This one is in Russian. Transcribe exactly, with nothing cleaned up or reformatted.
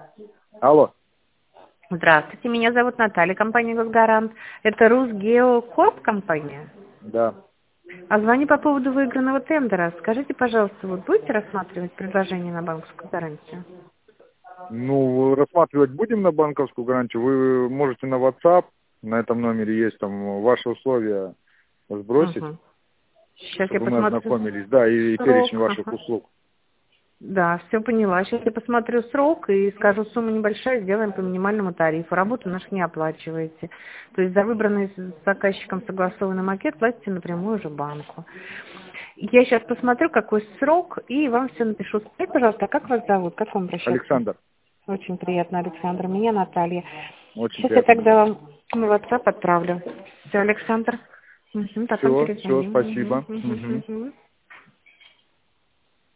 Алло. Здравствуйте, меня зовут Наталья, компания «Госгарант». Это Русгеокорп компания? Да. А звоню по поводу выигранного тендера. Скажите, пожалуйста, вы будете рассматривать предложение на банковскую гарантию? Ну, рассматривать будем на банковскую гарантию. Вы можете на WhatsApp, на этом номере есть там ваши условия сбросить, Угу. Сейчас я чтобы мы посмотрю ознакомились. Да, и, и срок. перечень ваших Ага. услуг. Да, все поняла. Сейчас я посмотрю срок и скажу, сумма небольшая, сделаем по минимальному тарифу. Работу нашу не оплачиваете. То есть за выбранный с заказчиком согласованный макет платите напрямую уже банку. Я сейчас посмотрю, какой срок, и вам все напишу. Скажите, пожалуйста, как вас зовут? Как вам обращаться? Александр, Очень приятно, Александр. Меня Наталья. очень Сейчас я приятно. тогда вам на WhatsApp отправлю. Все, Александр. Угу, потом Все, все, перезвоним. Угу, спасибо. угу, Мгм. угу.